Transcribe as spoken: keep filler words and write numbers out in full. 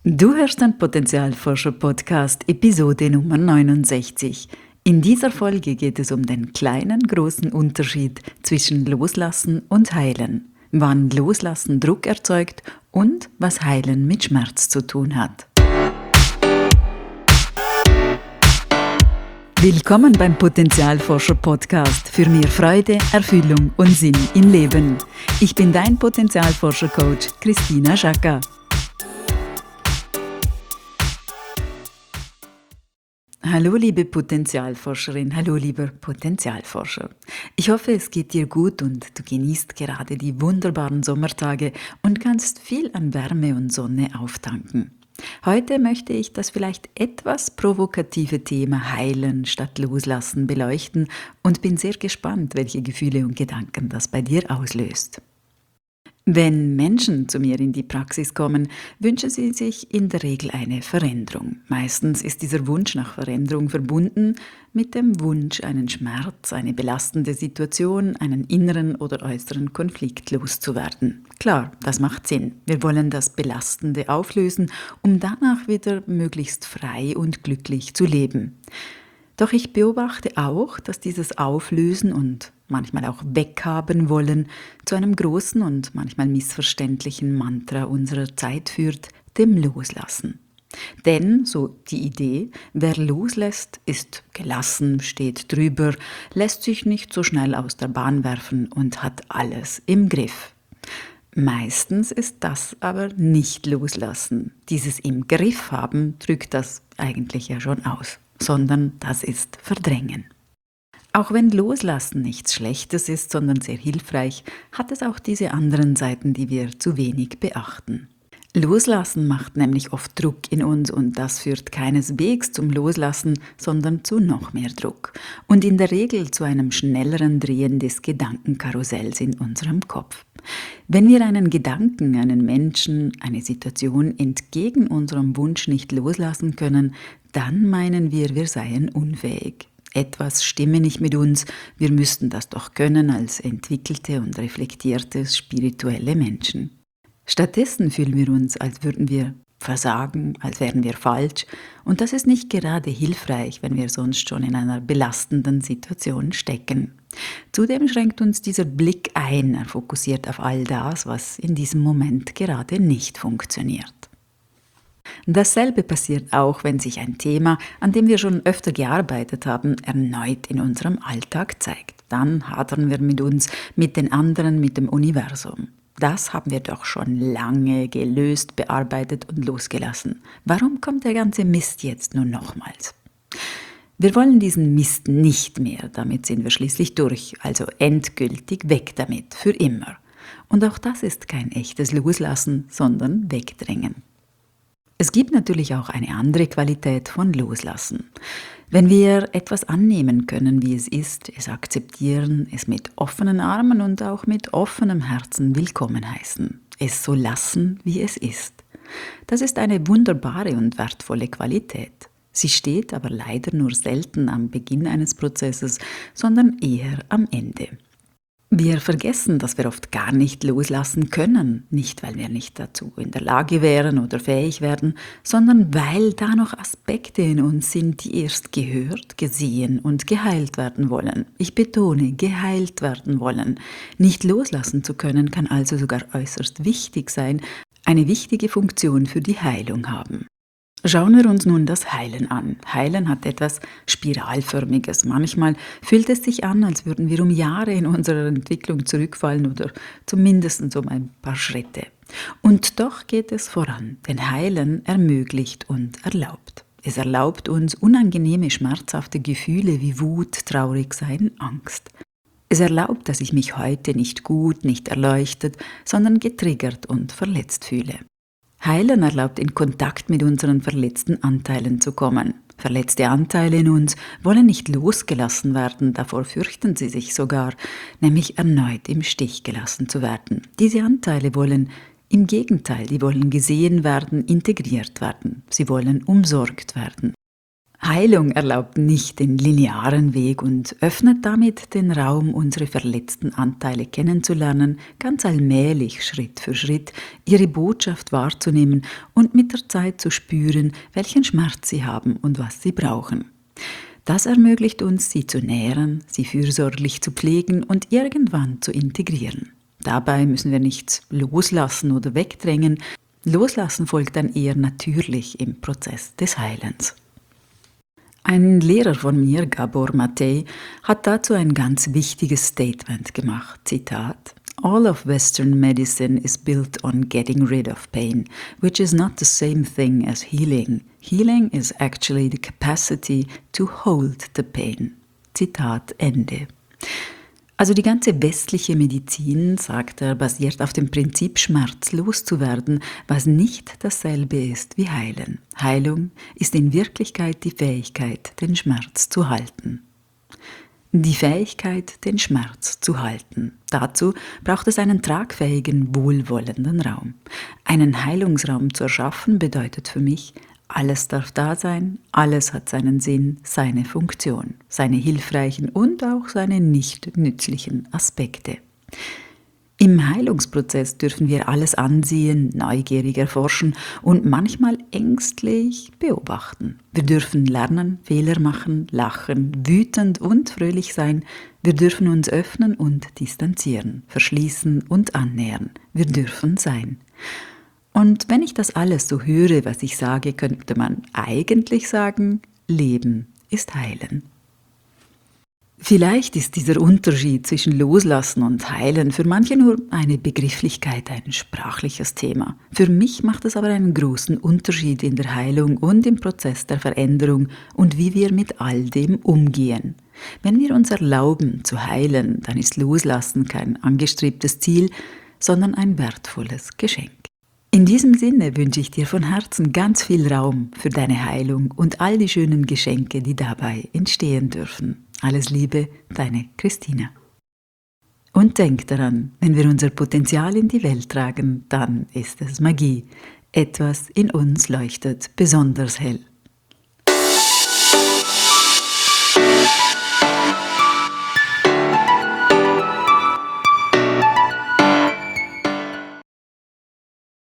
Du hörst den Potenzialforscher-Podcast, Episode Nummer neunundsechzig. In dieser Folge geht es um den kleinen, großen Unterschied zwischen Loslassen und Heilen, wann Loslassen Druck erzeugt und was Heilen mit Schmerz zu tun hat. Willkommen beim Potenzialforscher-Podcast für mehr Freude, Erfüllung und Sinn im Leben. Ich bin dein Potenzialforscher-Coach Christina Schaka. Hallo liebe Potenzialforscherin, hallo lieber Potenzialforscher. Ich hoffe, es geht dir gut und du genießt gerade die wunderbaren Sommertage und kannst viel an Wärme und Sonne auftanken. Heute möchte ich das vielleicht etwas provokative Thema Heilen statt Loslassen beleuchten und bin sehr gespannt, welche Gefühle und Gedanken das bei dir auslöst. Wenn Menschen zu mir in die Praxis kommen, wünschen sie sich in der Regel eine Veränderung. Meistens ist dieser Wunsch nach Veränderung verbunden mit dem Wunsch, einen Schmerz, eine belastende Situation, einen inneren oder äußeren Konflikt loszuwerden. Klar, das macht Sinn. Wir wollen das Belastende auflösen, um danach wieder möglichst frei und glücklich zu leben. Doch ich beobachte auch, dass dieses Auflösen und manchmal auch weghaben wollen zu einem großen und manchmal missverständlichen Mantra unserer Zeit führt, dem Loslassen. Denn, so die Idee, wer loslässt, ist gelassen, steht drüber, lässt sich nicht so schnell aus der Bahn werfen und hat alles im Griff. Meistens ist das aber nicht Loslassen. Dieses im Griff haben drückt das eigentlich ja schon aus, sondern das ist Verdrängen. Auch wenn Loslassen nichts Schlechtes ist, sondern sehr hilfreich, hat es auch diese anderen Seiten, die wir zu wenig beachten. Loslassen macht nämlich oft Druck in uns und das führt keineswegs zum Loslassen, sondern zu noch mehr Druck und in der Regel zu einem schnelleren Drehen des Gedankenkarussells in unserem Kopf. Wenn wir einen Gedanken, einen Menschen, eine Situation entgegen unserem Wunsch nicht loslassen können, dann meinen wir, wir seien unfähig. Etwas stimme nicht mit uns, wir müssten das doch können als entwickelte und reflektierte spirituelle Menschen. Stattdessen fühlen wir uns, als würden wir versagen, als wären wir falsch und das ist nicht gerade hilfreich, wenn wir sonst schon in einer belastenden Situation stecken. Zudem schränkt uns dieser Blick ein, er fokussiert auf all das, was in diesem Moment gerade nicht funktioniert. Dasselbe passiert auch, wenn sich ein Thema, an dem wir schon öfter gearbeitet haben, erneut in unserem Alltag zeigt. Dann hadern wir mit uns, mit den anderen, mit dem Universum. Das haben wir doch schon lange gelöst, bearbeitet und losgelassen. Warum kommt der ganze Mist jetzt nur nochmals? Wir wollen diesen Mist nicht mehr, damit sind wir schließlich durch, also endgültig weg damit, für immer. Und auch das ist kein echtes Loslassen, sondern Wegdrängen. Es gibt natürlich auch eine andere Qualität von Loslassen. Wenn wir etwas annehmen können, wie es ist, es akzeptieren, es mit offenen Armen und auch mit offenem Herzen willkommen heißen, es so lassen, wie es ist. Das ist eine wunderbare und wertvolle Qualität. Sie steht aber leider nur selten am Beginn eines Prozesses, sondern eher am Ende. Wir vergessen, dass wir oft gar nicht loslassen können, nicht weil wir nicht dazu in der Lage wären oder fähig werden, sondern weil da noch Aspekte in uns sind, die erst gehört, gesehen und geheilt werden wollen. Ich betone, geheilt werden wollen. Nicht loslassen zu können, kann also sogar äußerst wichtig sein, eine wichtige Funktion für die Heilung haben. Schauen wir uns nun das Heilen an. Heilen hat etwas Spiralförmiges. Manchmal fühlt es sich an, als würden wir um Jahre in unserer Entwicklung zurückfallen oder zumindest um ein paar Schritte. Und doch geht es voran, denn Heilen ermöglicht und erlaubt. Es erlaubt uns unangenehme, schmerzhafte Gefühle wie Wut, Traurigsein, Angst. Es erlaubt, dass ich mich heute nicht gut, nicht erleuchtet, sondern getriggert und verletzt fühle. Heilen erlaubt, in Kontakt mit unseren verletzten Anteilen zu kommen. Verletzte Anteile in uns wollen nicht losgelassen werden, davor fürchten sie sich sogar, nämlich erneut im Stich gelassen zu werden. Diese Anteile wollen im Gegenteil, die wollen gesehen werden, integriert werden. Sie wollen umsorgt werden. Heilung erlaubt nicht den linearen Weg und öffnet damit den Raum, unsere verletzten Anteile kennenzulernen, ganz allmählich, Schritt für Schritt, ihre Botschaft wahrzunehmen und mit der Zeit zu spüren, welchen Schmerz sie haben und was sie brauchen. Das ermöglicht uns, sie zu nähren, sie fürsorglich zu pflegen und irgendwann zu integrieren. Dabei müssen wir nichts loslassen oder wegdrängen. Loslassen folgt dann eher natürlich im Prozess des Heilens. Ein Lehrer von mir, Gabor Maté, hat dazu ein ganz wichtiges Statement gemacht. Zitat: All of Western medicine is built on getting rid of pain, which is not the same thing as healing. Healing is actually the capacity to hold the pain. Zitat Ende. Also die ganze westliche Medizin, sagt er, basiert auf dem Prinzip, Schmerz loszuwerden, was nicht dasselbe ist wie Heilen. Heilung ist in Wirklichkeit die Fähigkeit, den Schmerz zu halten. Die Fähigkeit, den Schmerz zu halten. Dazu braucht es einen tragfähigen, wohlwollenden Raum. Einen Heilungsraum zu erschaffen bedeutet für mich, alles darf da sein, alles hat seinen Sinn, seine Funktion, seine hilfreichen und auch seine nicht nützlichen Aspekte. Im Heilungsprozess dürfen wir alles ansehen, neugierig erforschen und manchmal ängstlich beobachten. Wir dürfen lernen, Fehler machen, lachen, wütend und fröhlich sein. Wir dürfen uns öffnen und distanzieren, verschließen und annähern. Wir dürfen sein. Und wenn ich das alles so höre, was ich sage, könnte man eigentlich sagen, Leben ist Heilen. Vielleicht ist dieser Unterschied zwischen Loslassen und Heilen für manche nur eine Begrifflichkeit, ein sprachliches Thema. Für mich macht es aber einen großen Unterschied in der Heilung und im Prozess der Veränderung und wie wir mit all dem umgehen. Wenn wir uns erlauben zu heilen, dann ist Loslassen kein angestrebtes Ziel, sondern ein wertvolles Geschenk. In diesem Sinne wünsche ich dir von Herzen ganz viel Raum für deine Heilung und all die schönen Geschenke, die dabei entstehen dürfen. Alles Liebe, deine Christina. Und denk daran, wenn wir unser Potenzial in die Welt tragen, dann ist es Magie. Etwas in uns leuchtet besonders hell.